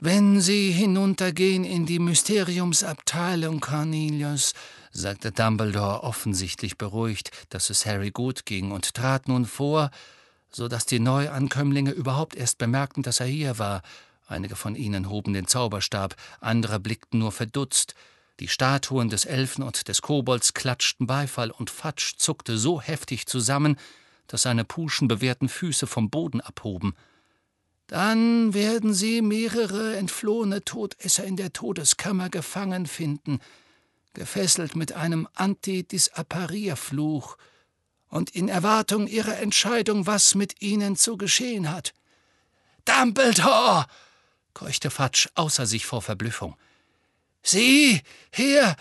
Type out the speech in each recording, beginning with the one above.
»Wenn Sie hinuntergehen in die Mysteriumsabteilung, Cornelius«, sagte Dumbledore, offensichtlich beruhigt, dass es Harry gut ging, und trat nun vor, so dass die Neuankömmlinge überhaupt erst bemerkten, dass er hier war. Einige von ihnen hoben den Zauberstab, andere blickten nur verdutzt. Die Statuen des Elfen und des Kobolds klatschten Beifall, und Fudge zuckte so heftig zusammen, dass seine puschenbewehrten Füße vom Boden abhoben. »Dann werden Sie mehrere entflohene Todesser in der Todeskammer gefangen finden, gefesselt mit einem Antidisapparierfluch und in Erwartung Ihrer Entscheidung, was mit Ihnen zu geschehen hat.« »Dumbledore«, keuchte Fudge außer sich vor Verblüffung. »Sie, hier,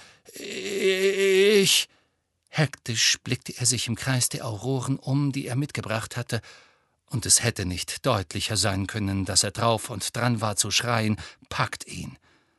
ich...« Hektisch blickte er sich im Kreis der Auroren um, die er mitgebracht hatte, und es hätte nicht deutlicher sein können, dass er drauf und dran war zu schreien, »Packt ihn!«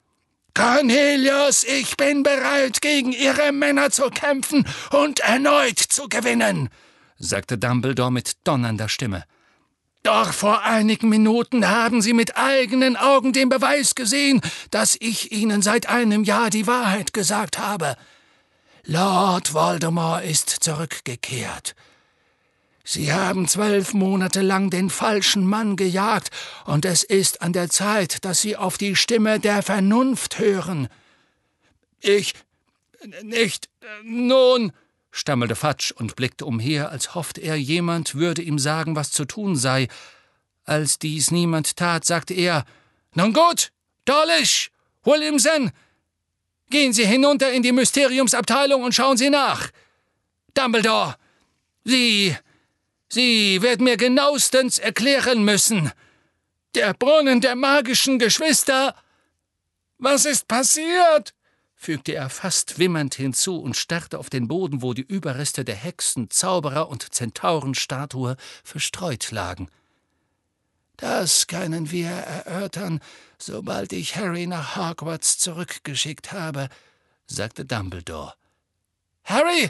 »Cornelius, ich bin bereit, gegen Ihre Männer zu kämpfen und erneut zu gewinnen«, sagte Dumbledore mit donnernder Stimme. »Doch vor einigen Minuten haben Sie mit eigenen Augen den Beweis gesehen, dass ich Ihnen seit einem Jahr die Wahrheit gesagt habe. Lord Voldemort ist zurückgekehrt. Sie haben 12 Monate lang den falschen Mann gejagt, und es ist an der Zeit, dass Sie auf die Stimme der Vernunft hören.« »Ich... nicht... nun...« stammelte Fudge und blickte umher, als hoffte er, jemand würde ihm sagen, was zu tun sei. Als dies niemand tat, sagte er, »Nun gut, Dawlish, Williamson, gehen Sie hinunter in die Mysteriumsabteilung und schauen Sie nach. Dumbledore, Sie werden mir genauestens erklären müssen. Der Brunnen der magischen Geschwister...« »Was ist passiert?«, fügte er fast wimmernd hinzu und starrte auf den Boden, wo die Überreste der Hexen-, Zauberer- und Zentaurenstatue verstreut lagen. »Das können wir erörtern, sobald ich Harry nach Hogwarts zurückgeschickt habe«, sagte Dumbledore. »Harry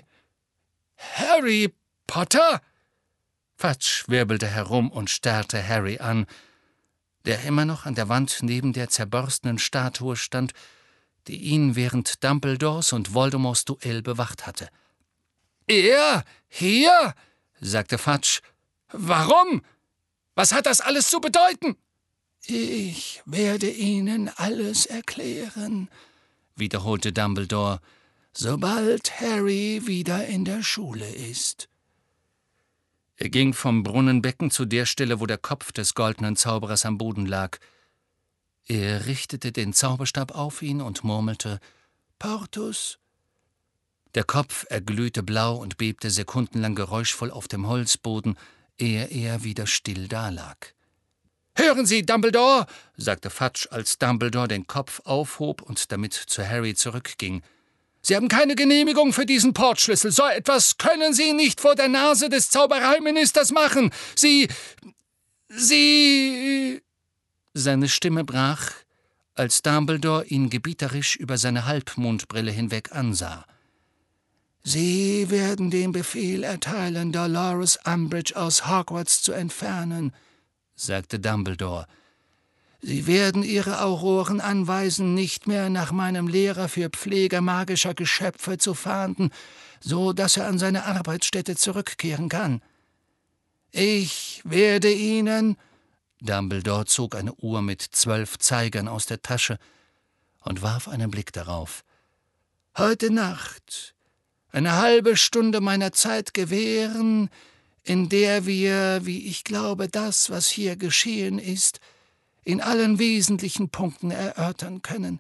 Potter?« Fudge wirbelte herum und starrte Harry an, der immer noch an der Wand neben der zerborstenen Statue stand, die ihn während Dumbledores und Voldemorts Duell bewacht hatte. »Er? Hier?«, sagte Fudge. »Warum? Was hat das alles zu bedeuten?« »Ich werde Ihnen alles erklären«, wiederholte Dumbledore, »sobald Harry wieder in der Schule ist.« Er ging vom Brunnenbecken zu der Stelle, wo der Kopf des goldenen Zauberers am Boden lag. Er richtete den Zauberstab auf ihn und murmelte, »Portus«. Der Kopf erglühte blau und bebte sekundenlang geräuschvoll auf dem Holzboden, ehe er wieder still dalag. »Hören Sie, Dumbledore«, sagte Fudge, als Dumbledore den Kopf aufhob und damit zu Harry zurückging. »Sie haben keine Genehmigung für diesen Portschlüssel. So etwas können Sie nicht vor der Nase des Zaubereiministers machen. Sie... Seine Stimme brach, als Dumbledore ihn gebieterisch über seine Halbmondbrille hinweg ansah. »Sie werden den Befehl erteilen, Dolores Umbridge aus Hogwarts zu entfernen«, sagte Dumbledore. »Sie werden Ihre Auroren anweisen, nicht mehr nach meinem Lehrer für Pflege magischer Geschöpfe zu fahnden, so dass er an seine Arbeitsstätte zurückkehren kann. Ich werde Ihnen...« Dumbledore zog eine Uhr mit 12 Zeigern aus der Tasche und warf einen Blick darauf. »Heute Nacht eine halbe Stunde meiner Zeit gewähren, in der wir, wie ich glaube, das, was hier geschehen ist, in allen wesentlichen Punkten erörtern können.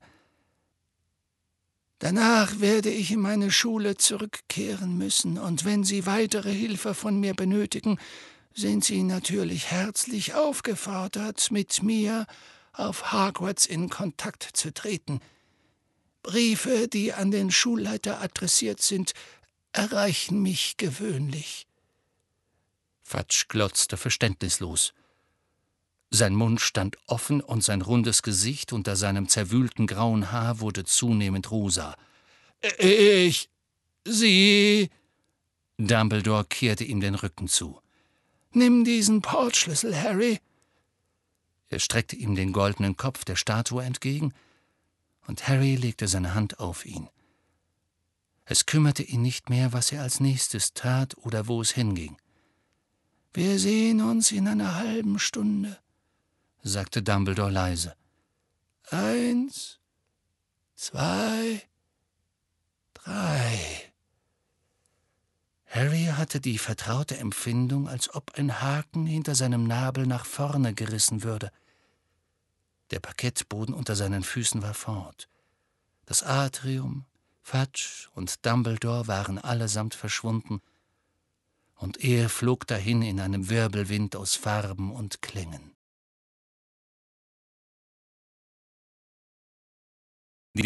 Danach werde ich in meine Schule zurückkehren müssen, und wenn Sie weitere Hilfe von mir benötigen, sind Sie natürlich herzlich aufgefordert, mit mir auf Hogwarts in Kontakt zu treten. Briefe, die an den Schulleiter adressiert sind, erreichen mich gewöhnlich.« Fudge glotzte verständnislos. Sein Mund stand offen und sein rundes Gesicht unter seinem zerwühlten grauen Haar wurde zunehmend rosa. Sie... Dumbledore kehrte ihm den Rücken zu. »Nimm diesen Portschlüssel, Harry.« Er streckte ihm den goldenen Kopf der Statue entgegen, und Harry legte seine Hand auf ihn. Es kümmerte ihn nicht mehr, was er als nächstes tat oder wo es hinging. »Wir sehen uns in einer halben Stunde«, sagte Dumbledore leise. 1, 2, 3. Harry hatte die vertraute Empfindung, als ob ein Haken hinter seinem Nabel nach vorne gerissen würde. Der Parkettboden unter seinen Füßen war fort. Das Atrium, Fudge und Dumbledore waren allesamt verschwunden, und er flog dahin in einem Wirbelwind aus Farben und Klängen.